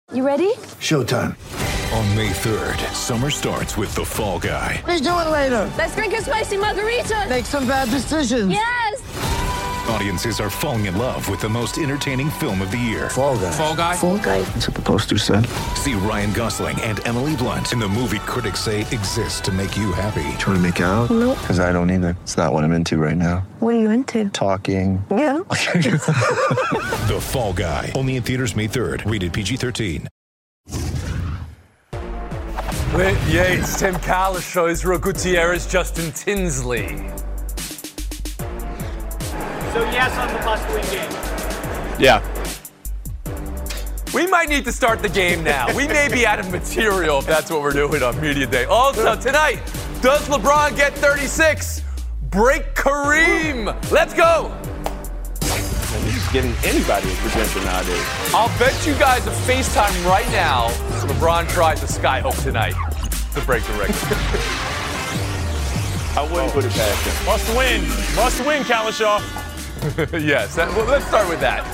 You ready? Showtime. On May 3rd, summer starts with The Fall Guy. Let's do it later. Let's drink a spicy margarita. Make some bad decisions. Yes. Audiences are falling in love with the most entertaining film of the year. Fall Guy. Fall Guy? Fall guy. That's what the poster said. See Ryan Gosling and Emily Blunt in the movie critics say exists to make you happy. Trying to make it out? Nope. Because I don't either. It's not what I'm into right now. What are you into? Talking. Yeah. The Fall Guy. Only in theaters May 3rd. Rated PG-13. Clint Yates, Tim Kalishow, Israel Gutierrez, Justin Tinsley. So yes on the must-win game. Yeah. We might need to start the game now. We may be out of material if that's what we're doing on Media Day. Also, tonight, does LeBron get 36? Break Kareem. Let's go. He's giving anybody a credential nowadays. I'll bet you guys a FaceTime right now. LeBron tries the skyhook tonight to break the record. I wouldn't put it past him. Must win, Kalishaw. Yes, well, let's start with that.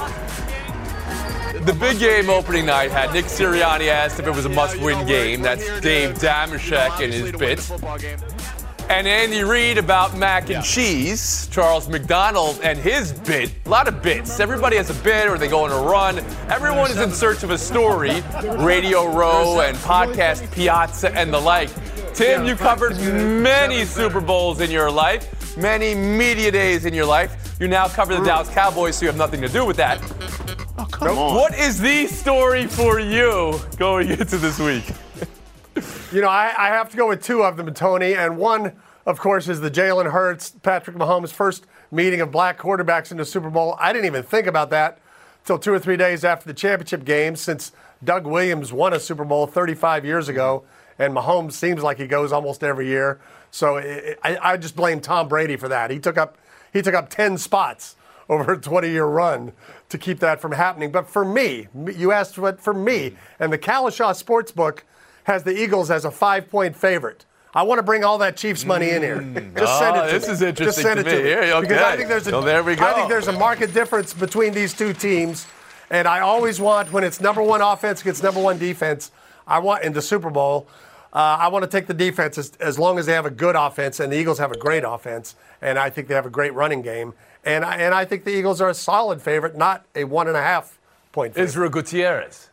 The big game opening night had Nick Sirianni asked if it was a must-win game. That's Dave Damashek and his bit. And Andy Reid about mac and cheese. Charles McDonald and his bit. A lot of bits. Everybody has a bit or they go on a run. Everyone is in search of a story. Radio Row and Podcast Piazza and the like. Tim, you covered many Super Bowls in your life, many media days in your life. You now cover the Dallas Cowboys, so you have nothing to do with that. Oh, come on. What is the story for you going into this week? You know, I have to go with two of them, Tony, and one, of course, is the Jalen Hurts, Patrick Mahomes' first meeting of black quarterbacks in the Super Bowl. I didn't even think about that until 2 or 3 days after the championship game, since Doug Williams won a Super Bowl 35 years ago, and Mahomes seems like he goes almost every year. So I just blame Tom Brady for that. He took up 10 spots over a 20-year run to keep that from happening. But for me, you asked what for me, and the Kalishaw Sportsbook has the Eagles as a 5-point favorite. I want to bring all that Chiefs money in here. Just send it to me. This is interesting Just send to it to me. me. Yeah, okay. Because I think there we go. I think there's a market difference between these two teams, and I always want, when it's number one offense against number one defense, I want in the Super Bowl, I want to take the defense as long as they have a good offense, and the Eagles have a great offense, and I think they have a great running game. And I think the Eagles are a solid favorite, not a 1.5 point favorite. Israel Gutierrez.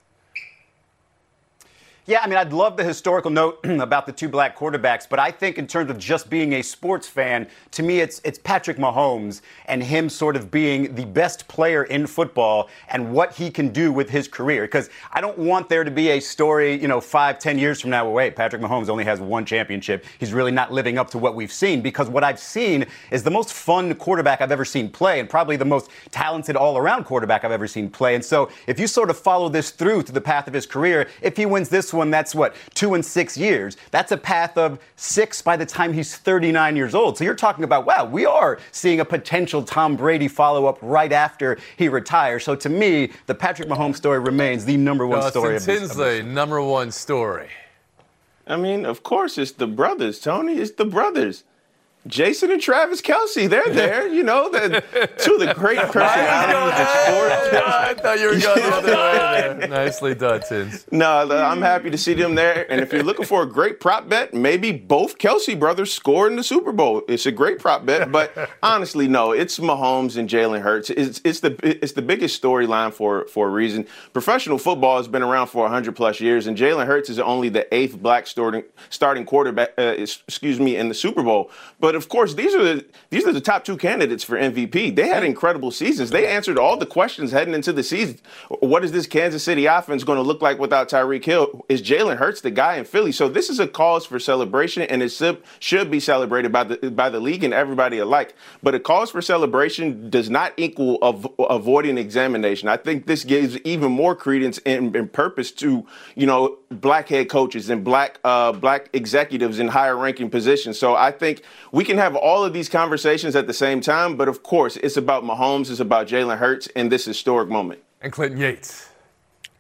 Yeah, I mean, I'd love the historical note about the two black quarterbacks, but I think in terms of just being a sports fan, to me, it's Patrick Mahomes and him sort of being the best player in football and what he can do with his career. Because I don't want there to be a story, 5-10 years from now, well, wait, Patrick Mahomes only has one championship. He's really not living up to what we've seen, because what I've seen is the most fun quarterback I've ever seen play, and probably the most talented all-around quarterback I've ever seen play. And so if you sort of follow this through to the path of his career, if he wins this one, that's what, 2 and 6 years. That's a path of 6 by the time he's 39 years old. So you're talking about, wow, we are seeing a potential Tom Brady follow-up right after he retires. So to me, the Patrick Mahomes story remains the number one story of this. Tinsley, number one story. I mean, of course, it's the brothers, Tony. It's the brothers. Jason and Travis Kelce, they're there. Two of the great personalities of sports. I thought you were going the other way there. Nicely done, Tins. No, I'm happy to see them there. And if you're looking for a great prop bet, maybe both Kelce brothers score in the Super Bowl. It's a great prop bet, but honestly, no, it's Mahomes and Jalen Hurts. It's the biggest storyline for a reason. Professional football has been around for 100+ years, and Jalen Hurts is only the 8th black starting quarterback, in the Super Bowl. But of course, these are the top two candidates for MVP. They had incredible seasons. They answered all the questions heading into the season. What is this Kansas City offense going to look like without Tyreek Hill? Is Jalen Hurts the guy in Philly? So this is a cause for celebration, and it should be celebrated by the league and everybody alike. But a cause for celebration does not equal avoiding examination. I think this gives even more credence and purpose to black head coaches and black executives in higher ranking positions. So I think we can have all of these conversations at the same time, but of course, it's about Mahomes, it's about Jalen Hurts, and this historic moment. And Clinton Yates.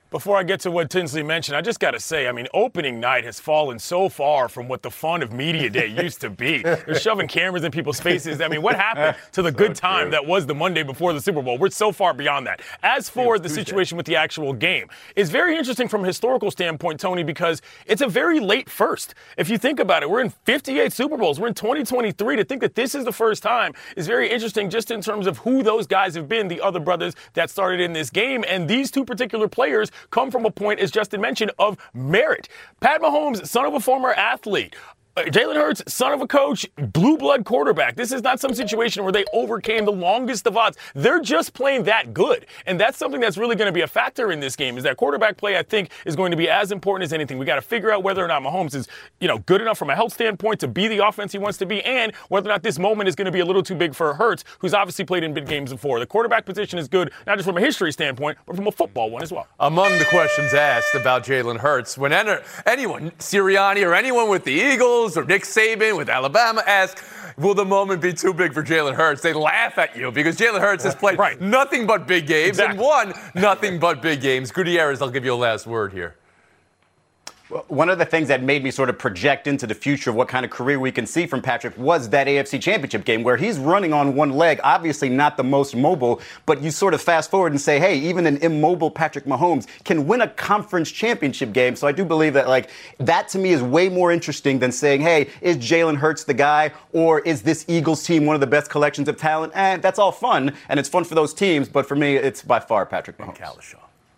Before I get to what Tinsley mentioned, I just got to say, I mean, opening night has fallen so far from what the fun of media day used to be. They're shoving cameras in people's faces. I mean, what happened to the good time that was the Monday before the Super Bowl? We're so far beyond that. As for the situation with the actual game, it's very interesting from a historical standpoint, Tony, because it's a very late first. If you think about it, we're in 58 Super Bowls. We're in 2023. To think that this is the first time is very interesting just in terms of who those guys have been, the other brothers that started in this game. And these two particular players come from a point, as Justin mentioned, of merit. Pat Mahomes, son of a former athlete. Jalen Hurts, son of a coach, blue blood quarterback. This is not some situation where they overcame the longest of odds. They're just playing that good. And that's something that's really going to be a factor in this game, is that quarterback play, I think, is going to be as important as anything. We got to figure out whether or not Mahomes is, good enough from a health standpoint to be the offense he wants to be, and whether or not this moment is going to be a little too big for Hurts, who's obviously played in big games before. The quarterback position is good, not just from a history standpoint, but from a football one as well. Among the questions asked about Jalen Hurts, when anyone, Sirianni or anyone with the Eagles or Nick Saban with Alabama asks, will the moment be too big for Jalen Hurts? They laugh at you because Jalen Hurts has played nothing but big games and won nothing but big games. Gutierrez, I'll give you a last word here. Well, one of the things that made me sort of project into the future of what kind of career we can see from Patrick was that AFC Championship game where he's running on one leg, obviously not the most mobile, but you sort of fast forward and say, hey, even an immobile Patrick Mahomes can win a conference championship game. So I do believe that, that to me is way more interesting than saying, hey, is Jalen Hurts the guy, or is this Eagles team one of the best collections of talent? And that's all fun, and it's fun for those teams, but for me, it's by far Patrick Mahomes.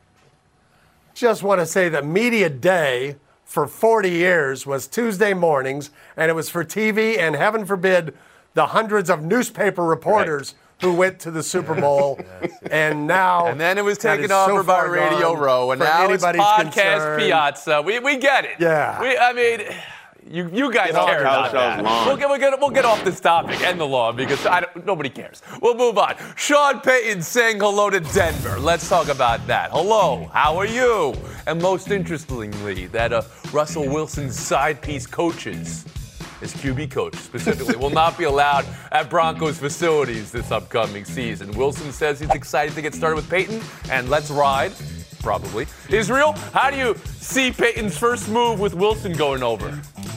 Just want to say that media day for 40 years was Tuesday mornings, and it was for TV, and heaven forbid the hundreds of newspaper reporters who went to the Super Bowl. And now, and then it was taken over by Radio Row, and now it's Podcast Piazza. We get it. Yeah. You guys care about that. We'll get off this topic and the law because nobody cares. We'll move on. Sean Payton saying hello to Denver. Let's talk about that. Hello, how are you? And most interestingly, that Russell Wilson's side piece coaches, his QB coach specifically, will not be allowed at Broncos facilities this upcoming season. Wilson says he's excited to get started with Payton, and let's ride. Probably. Israel, how do you see Payton's first move with Wilson going over?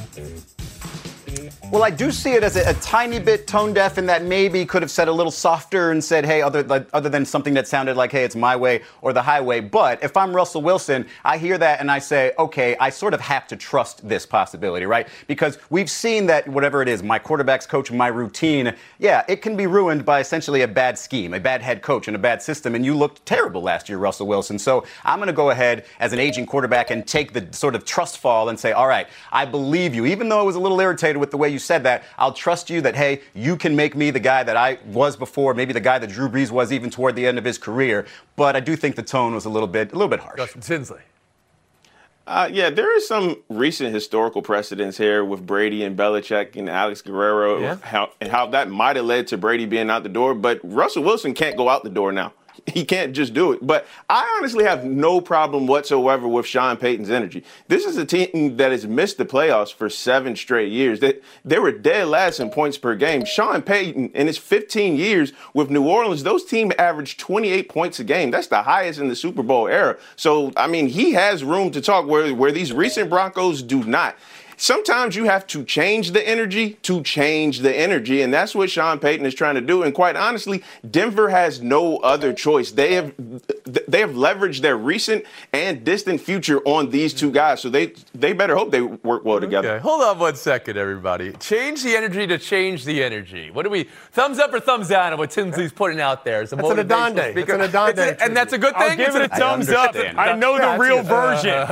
Well, I do see it as a tiny bit tone deaf in that maybe could have said a little softer and said, hey, other than something that sounded like, hey, it's my way or the highway. But if I'm Russell Wilson, I hear that and I say, okay, I sort of have to trust this possibility, right? Because we've seen that whatever it is, my quarterback's coach, my routine, it can be ruined by essentially a bad scheme, a bad head coach and a bad system. And you looked terrible last year, Russell Wilson. So I'm going to go ahead as an aging quarterback and take the sort of trust fall and say, all right, I believe you. Even though I was a little irritated with the way you said that, I'll trust you that, hey, you can make me the guy that I was before, maybe the guy that Drew Brees was even toward the end of his career. But I do think the tone was a little bit harsh. Justin Tinsley. There is some recent historical precedents here with Brady and Belichick and Alex Guerrero, how that might have led to Brady being out the door. But Russell Wilson can't go out the door now. He can't just do it. But I honestly have no problem whatsoever with Sean Payton's energy. This is a team that has missed the playoffs for 7 straight years. They were dead last in points per game. Sean Payton, in his 15 years with New Orleans, those teams averaged 28 points a game. That's the highest in the Super Bowl era. So, I mean, he has room to talk where these recent Broncos do not. Sometimes you have to change the energy to change the energy, and that's what Sean Payton is trying to do. And quite honestly, Denver has no other choice. They have leveraged their recent and distant future on these two guys, so they better hope they work well together. Okay, hold on one second, everybody. Change the energy to change the energy. What do we thumbs up or thumbs down on what Tinsley's putting out there? It's an Adonde. It's an Adonde, and that's a good thing. I'll give it a thumbs up. I know the real version.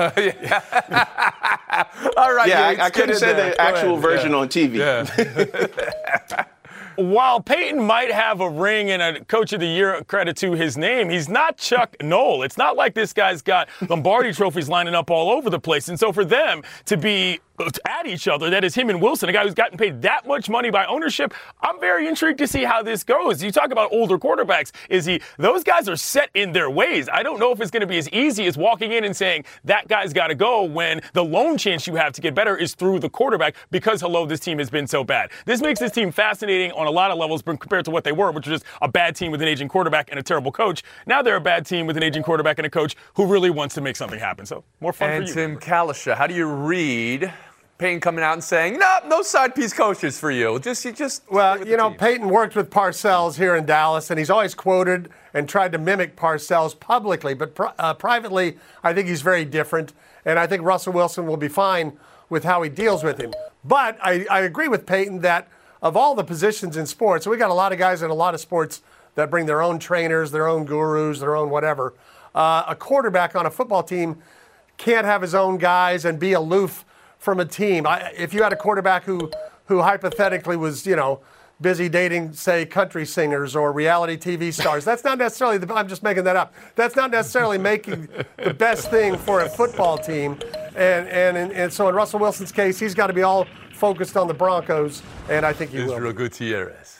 All right. I couldn't say the actual version on TV. Yeah. While Payton might have a ring and a Coach of the Year credit to his name, he's not Chuck Noll. It's not like this guy's got Lombardi trophies lining up all over the place. And so for them to be at each other, that is him and Wilson, a guy who's gotten paid that much money by ownership. I'm very intrigued to see how this goes. You talk about older quarterbacks. Those guys are set in their ways. I don't know if it's going to be as easy as walking in and saying that guy's got to go when the lone chance you have to get better is through the quarterback because, this team has been so bad. This makes this team fascinating on a lot of levels compared to what they were, which was just a bad team with an aging quarterback and a terrible coach. Now they're a bad team with an aging quarterback and a coach who really wants to make something happen. So more fun for you. And Tim Kalisha, how do you read Payton coming out and saying, no side piece coaches for you? Payton worked with Parcells here in Dallas, and he's always quoted and tried to mimic Parcells publicly, but privately, I think he's very different, and I think Russell Wilson will be fine with how he deals with him. But I agree with Payton that of all the positions in sports, we got a lot of guys in a lot of sports that bring their own trainers, their own gurus, their own whatever. A quarterback on a football team can't have his own guys and be aloof from a team. If you had a quarterback who hypothetically was, busy dating, say, country singers or reality TV stars, that's not necessarily I'm just making that up. That's not necessarily making the best thing for a football team. And so in Russell Wilson's case, he's got to be all focused on the Broncos, and I think he will. Israel Gutierrez.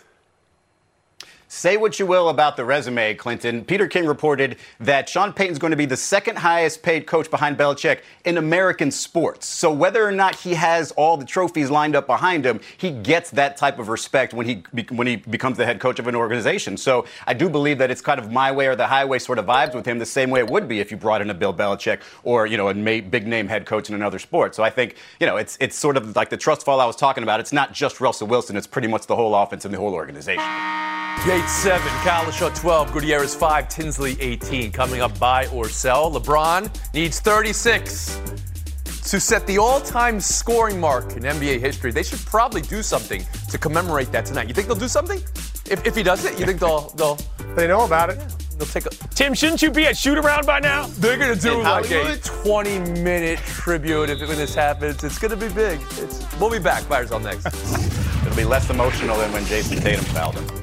Say what you will about the resume, Clinton. Peter King reported that Sean Payton's going to be the second highest paid coach behind Belichick in American sports. So whether or not he has all the trophies lined up behind him, he gets that type of respect when he becomes the head coach of an organization. So I do believe that it's kind of my way or the highway sort of vibes with him the same way it would be if you brought in a Bill Belichick or, a big name head coach in another sport. So I think, it's sort of like the trust fall I was talking about. It's not just Russell Wilson. It's pretty much the whole offense and the whole organization. Yates 7, Kalisha 12, Gutierrez 5, Tinsley 18. Coming up, buy or sell. LeBron needs 36 to set the all-time scoring mark in NBA history. They should probably do something to commemorate that tonight. You think they'll do something? If he does it, you think they'll They know about it. They'll take a... Tim, shouldn't you be at shoot-around by now? They're going to do like a 20-minute tribute when this happens. It's going to be big. We'll be back. Buyers on next. It'll be less emotional than when Jason Tatum fouled him.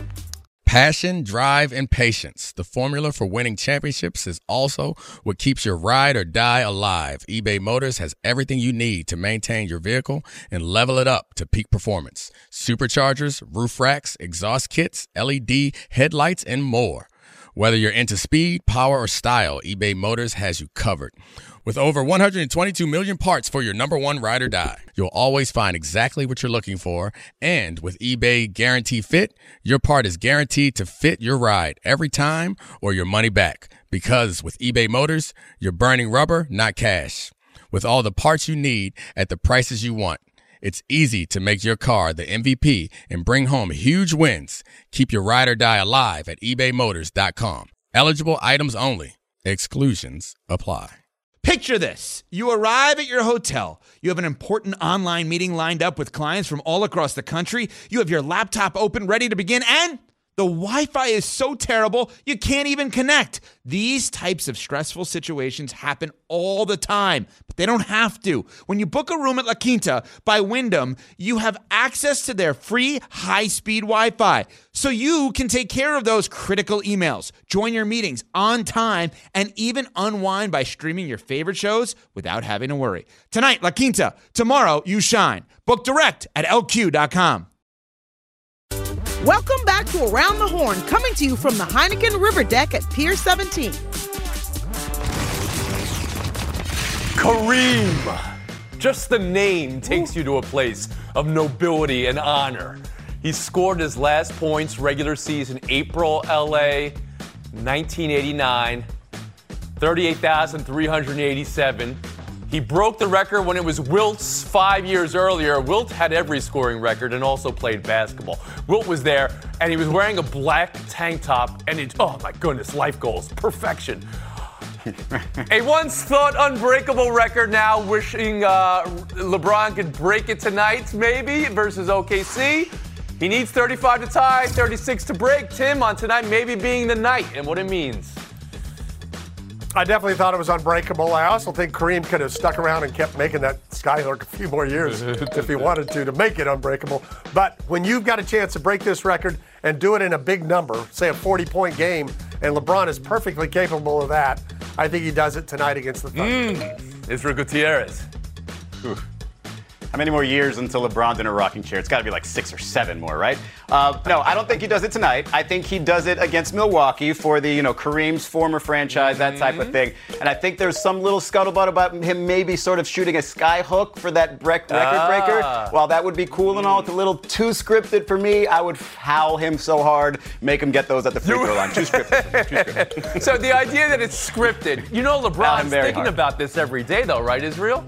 Passion, drive, and patience. The formula for winning championships is also what keeps your ride or die alive. eBay Motors has everything you need to maintain your vehicle and level it up to peak performance. Superchargers, roof racks, exhaust kits, LED headlights, and more. Whether you're into speed, power, or style, eBay Motors has you covered. With over 122 million parts for your number one ride or die, you'll always find exactly what you're looking for. And with eBay Guarantee Fit, your part is guaranteed to fit your ride every time or your money back. Because with eBay Motors, you're burning rubber, not cash. With all the parts you need at the prices you want, it's easy to make your car the MVP and bring home huge wins. Keep your ride or die alive at ebaymotors.com. Eligible items only. Exclusions apply. Picture this. You arrive at your hotel. You have an important online meeting lined up with clients from all across the country. You have your laptop open, ready to begin, and the Wi-Fi is so terrible, you can't even connect. These types of stressful situations happen all the time, but they don't have to. When you book a room at La Quinta by Wyndham, you have access to their free high-speed Wi-Fi, so you can take care of those critical emails, join your meetings on time, and even unwind by streaming your favorite shows without having to worry. Tonight, La Quinta. Tomorrow, you shine. Book direct at LQ.com. Welcome back to Around the Horn, coming to you from the Heineken River Deck at Pier 17. Kareem. Just the name takes you to a place of nobility and honor. He scored his last points regular season, April, LA, 1989, 38,387. He broke the record when it was Wilt's 5 years earlier. Wilt had every scoring record and also played basketball. Wilt was there, and he was wearing a black tank top, and oh my goodness, life goals, perfection. A once thought unbreakable record, now wishing LeBron could break it tonight, maybe, versus OKC. He needs 35 to tie, 36 to break. Tim, on tonight maybe being the night and what it means. I definitely thought it was unbreakable. I also think Kareem could have stuck around and kept making that skyhook a few more years if he wanted to make it unbreakable. But when you've got a chance to break this record and do it in a big number, say a 40-point game, and LeBron is perfectly capable of that, I think he does it tonight against the Thunder. Israel Gutierrez. How many more years until LeBron's in a rocking chair? It's got to be like 6 or 7 more, right? No, I don't think he does it tonight. I think he does it against Milwaukee for the, Kareem's former franchise, that type of thing. And I think there's some little scuttlebutt about him maybe sort of shooting a sky hook for that record breaker. While that would be cool and all, it's a little too scripted for me. I would howl him so hard, make him get those at the free throw line. Too scripted. So the idea that it's scripted, LeBron's thinking about this every day, though, right, Israel?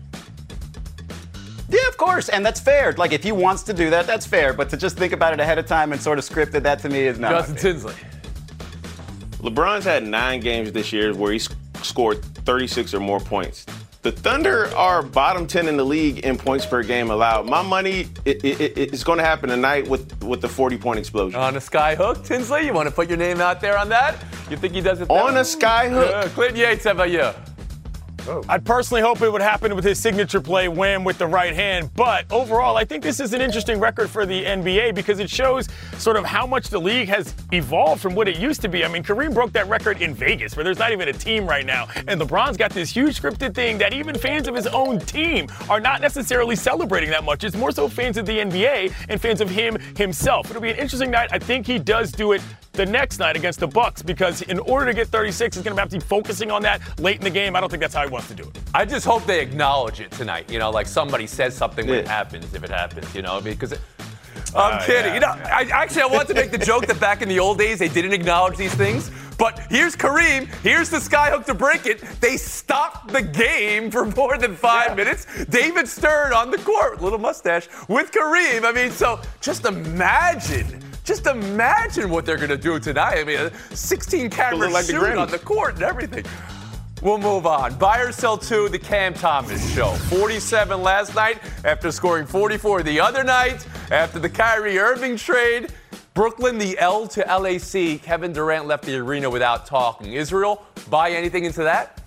Yeah, of course, and that's fair. Like, if he wants to do that, that's fair. But to just think about it ahead of time and sort of script it, that to me is not. Justin Tinsley. LeBron's had 9 games this year where he scored 36 or more points. The Thunder are bottom 10 in the league in points per game allowed. My money it's going to happen tonight with the 40-point explosion. On a sky hook, Tinsley? You want to put your name out there on that? You think he does it on a sky hook? Clinton Yates, how about you? I'd personally hope it would happen with his signature play, wham, with the right hand. But overall, I think this is an interesting record for the NBA because it shows sort of how much the league has evolved from what it used to be. I mean, Kareem broke that record in Vegas, where there's not even a team right now. And LeBron's got this huge scripted thing that even fans of his own team are not necessarily celebrating that much. It's more so fans of the NBA and fans of him himself. It'll be an interesting night. I think he does do it the next night against the Bucks because in order to get 36, he's going to have to be focusing on that late in the game. I don't think that's how he wants to do it. I just hope they acknowledge it tonight. Like somebody says something when it happens, if it happens, because I'm kidding. Yeah. I want to make the joke that back in the old days they didn't acknowledge these things. But here's Kareem. Here's the skyhook to break it. They stopped the game for more than 5 minutes. David Stern on the court, little mustache, with Kareem. I mean, so just imagine what they're going to do tonight. I mean, 16 cameras like shooting on the court and everything. We'll move on. Buy or sell 2, the Cam Thomas show. 47 last night after scoring 44 the other night. After the Kyrie Irving trade, Brooklyn, the L to LAC. Kevin Durant left the arena without talking. Israel, buy anything into that?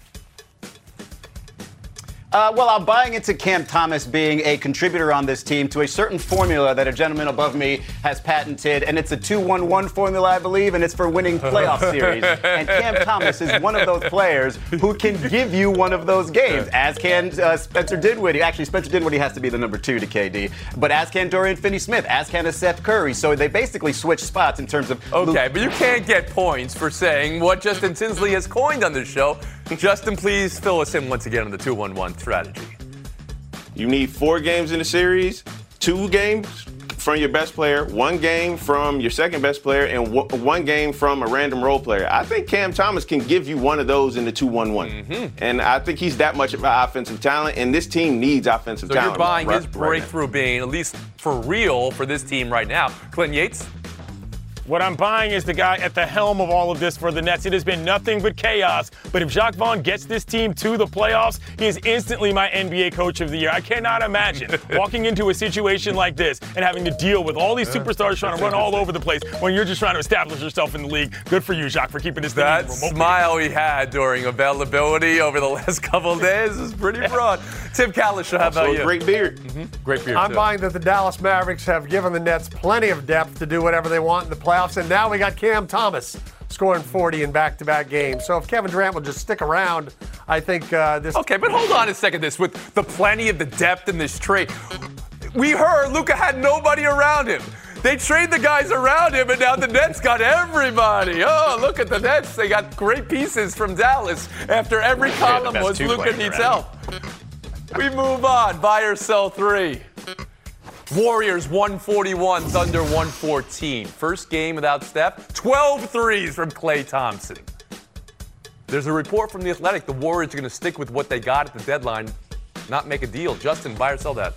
Well, I'm buying into Cam Thomas being a contributor on this team to a certain formula that a gentleman above me has patented, and it's a 2-1-1 formula, I believe, and it's for winning playoff series. And Cam Thomas is one of those players who can give you one of those games, as can Spencer Dinwiddie. Actually, Spencer Dinwiddie has to be the number 2 to KD, but as can Dorian Finney-Smith, as can a Seth Curry. So they basically switch spots in terms of... Okay, but you can't get points for saying what Justin Tinsley has coined on this show. Justin, please fill us in once again on the 2-1-1 strategy. You need 4 games in the series, 2 games from your best player, 1 game from your second best player, and 1 game from a random role player. I think Cam Thomas can give you one of those in the 2-1-1. And I think he's that much of an offensive talent, and this team needs offensive talent. So you're buying his breakthrough being, at least for real, for this team right now. Clinton Yates? What I'm buying is the guy at the helm of all of this for the Nets. It has been nothing but chaos. But if Jacques Vaughn gets this team to the playoffs, he is instantly my NBA Coach of the Year. I cannot imagine walking into a situation like this and having to deal with all these superstars trying to run all over the place when you're just trying to establish yourself in the league. Good for you, Jacques, for keeping this thing remote. That smile he had during availability over the last couple of days is pretty broad. Tim Kalisher, how about you? Great beard. Great beard, I'm too. buying that the Dallas Mavericks have given the Nets plenty of depth to do whatever they want in the playoffs. And now we got Cam Thomas scoring 40 in back-to-back games. So if Kevin Durant will just stick around, I think this... Okay, but hold on a second. This with the plenty of the depth in this trade. We heard Luka had nobody around him. They trade the guys around him, and now the Nets got everybody. Oh, look at the Nets. They got great pieces from Dallas after every column was Luka needs help. We move on. Buy or sell 3. Warriors 141, Thunder 114. First game without Steph, 12 threes from Klay Thompson. There's a report from The Athletic the Warriors are going to stick with what they got at the deadline, not make a deal. Justin, buy or sell that?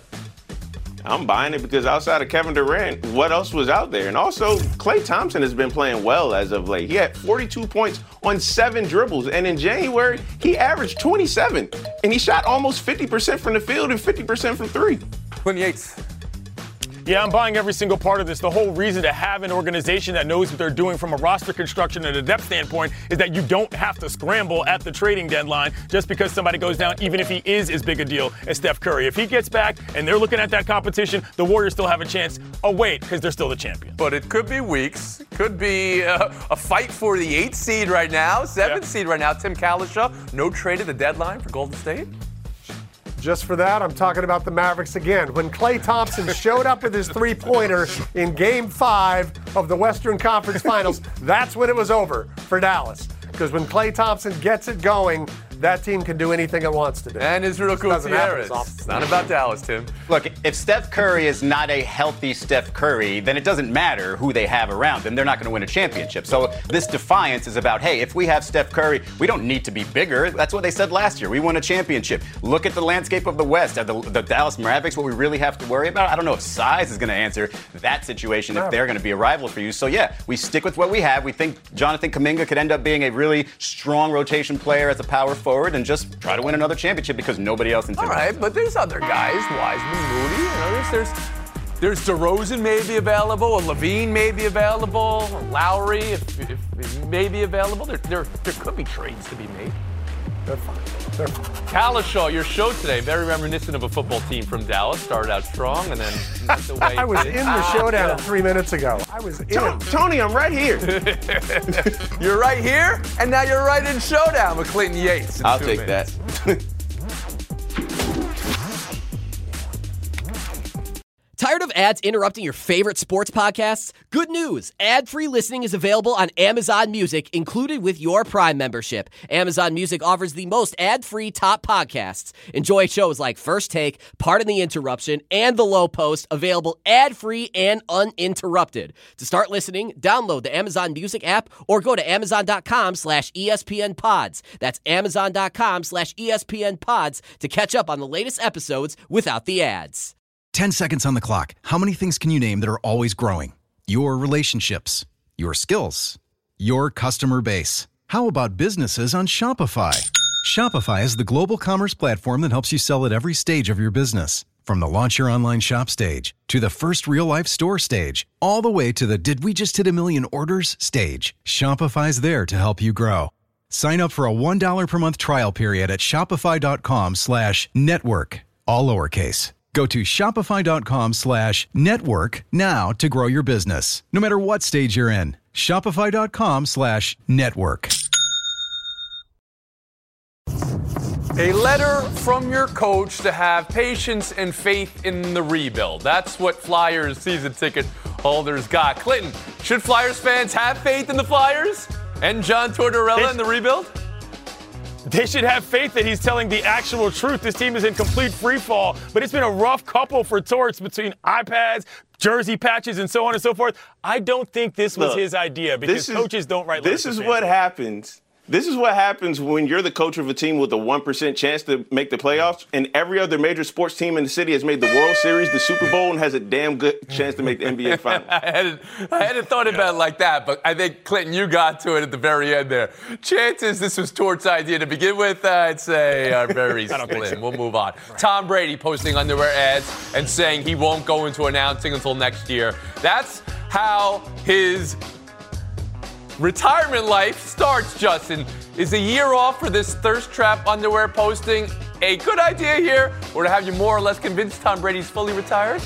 I'm buying it because outside of Kevin Durant, what else was out there? And also, Klay Thompson has been playing well as of late. He had 42 points on 7 dribbles. And in January, he averaged 27. And he shot almost 50% from the field and 50% from 3. Clinton Yates. Yeah, I'm buying every single part of this. The whole reason to have an organization that knows what they're doing from a roster construction and a depth standpoint is that you don't have to scramble at the trading deadline just because somebody goes down, even if he is as big a deal as Steph Curry. If he gets back and they're looking at that competition, the Warriors still have a chance. Oh, wait, because they're still the champion. But it could be weeks. Could be a fight for the 8th seed right now, 7th seed right now. Tim Kalisher, no trade at the deadline for Golden State? Just for that, I'm talking about the Mavericks again. When Klay Thompson showed up with his three-pointer in Game 5 of the Western Conference Finals, that's when it was over for Dallas. Because when Klay Thompson gets it going, that team can do anything it wants to do. And Israel Gutierrez. It's not about Dallas, Tim. Look, if Steph Curry is not a healthy Steph Curry, then it doesn't matter who they have around them. They're not going to win a championship. So this defiance is about, hey, if we have Steph Curry, we don't need to be bigger. That's what they said last year. We won a championship. Look at the landscape of the West. Are the Dallas Mavericks what we really have to worry about? I don't know if size is going to answer that situation if they're going to be a rival for you. So, yeah, we stick with what we have. We think Jonathan Kuminga could end up being a really strong rotation player as a power forward and just try to win another championship because nobody else in All right, but there's other guys, Wiseman, Moody. You know, there's DeRozan may be available, a Levine may be available, a Lowry if may be available. There could be trades to be made. They're fine. Kalishaw, your show today, very reminiscent of a football team from Dallas. Started out strong and then went away. I was in the showdown 3 minutes ago. I was in. Tony, I'm right here. You're right here, and now you're right in showdown with Clinton Yates. I'll take that. Tired of ads interrupting your favorite sports podcasts? Good news! Ad-free listening is available on Amazon Music, included with your Prime membership. Amazon Music offers the most ad-free top podcasts. Enjoy shows like First Take, Pardon the Interruption, and The Low Post, available ad-free and uninterrupted. To start listening, download the Amazon Music app or go to amazon.com/ESPN Pods. That's amazon.com/ESPN Pods to catch up on the latest episodes without the ads. 10 seconds on the clock. How many things can you name that are always growing? Your relationships, your skills, your customer base. How about businesses on Shopify? Shopify is the global commerce platform that helps you sell at every stage of your business. From the launch your online shop stage, to the first real-life store stage, all the way to the did we just hit a million orders stage. Shopify's there to help you grow. Sign up for a $1 per month trial period at shopify.com/network, all lowercase. Go to shopify.com/network now to grow your business, no matter what stage you're in. Shopify.com/network. A letter from your coach to have patience and faith in the rebuild. That's what Flyers season ticket holders got. Clinton, should Flyers fans have faith in the Flyers and John Tortorella in the rebuild? They should have faith that he's telling the actual truth. This team is in complete free fall, but it's been a rough couple for Torts between iPads, jersey patches, and so on and so forth. I don't think this was his idea because coaches don't write letters. This is what happens. This is what happens when you're the coach of a team with a 1% chance to make the playoffs, and every other major sports team in the city has made the World Series, the Super Bowl, and has a damn good chance to make the NBA Finals. I hadn't thought about it like that, but I think, Clinton, you got to it at the very end there. Chances this was Tort's idea to begin with, I'd say are very slim. We'll move on. Tom Brady posting underwear ads and saying he won't go into announcing until next year. That's how his retirement life starts, Justin. Is a year off for this thirst trap underwear posting a good idea here, or to have you more or less convinced Tom Brady's fully retired?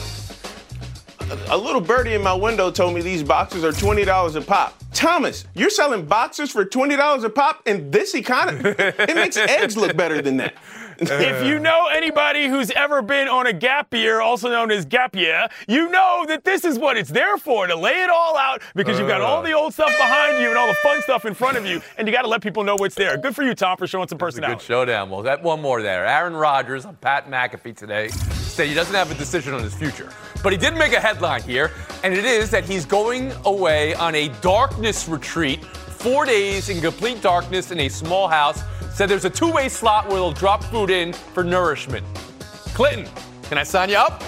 A little birdie in my window told me these boxers are $20 a pop. Thomas, you're selling boxers for $20 a pop in this economy? It makes eggs look better than that. If you know anybody who's ever been on a gap year, also known as gap year, you know that this is what it's there for, to lay it all out because you've got all the old stuff behind you and all the fun stuff in front of you, and you got to let people know what's there. Good for you, Tom, for showing some personality. Good showdown. Well, got one more there. Aaron Rodgers on Pat McAfee today said he doesn't have a decision on his future. But he did make a headline here, and it is that he's going away on a darkness retreat, 4 days in complete darkness in a small house. Said there's a two-way slot where they'll drop food in for nourishment. Clinton, can I sign you up?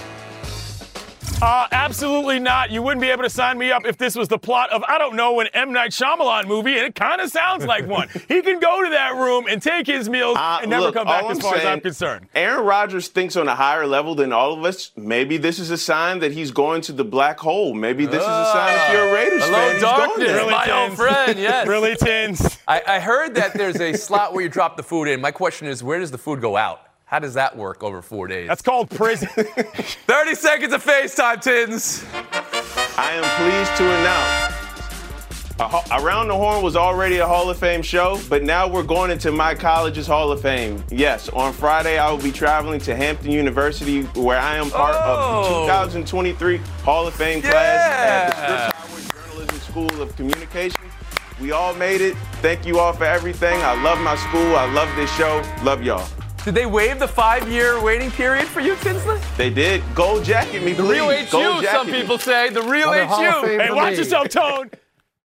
Absolutely not. You wouldn't be able to sign me up if this was the plot of, I don't know, an M. Night Shyamalan movie, and it kind of sounds like one. He can go to that room and take his meals and never come back as far as I'm concerned. Aaron Rodgers thinks on a higher level than all of us. Maybe this is a sign that he's going to the black hole. Maybe this is a sign if you're a Raiders fan, he's going there. Really my old friend, yes. Really tins. I heard that there's a slot where you drop the food in. My question is, where does the food go out? How does that work over 4 days? That's called prison. 30 seconds of FaceTime, Tins. I am pleased to announce Around the Horn was already a Hall of Fame show, but now we're going into my college's Hall of Fame. Yes, on Friday I will be traveling to Hampton University, where I am part of the 2023 Hall of Fame class at the Scripps Howard Journalism School of Communication. We all made it. Thank you all for everything. I love my school. I love this show. Love y'all. Did they waive the 5-year waiting period for you, Tinsley? They did. Gold jacket me, please. The real HU, Gold some jacket people say. The real HU. Hey, watch yourself, Tone.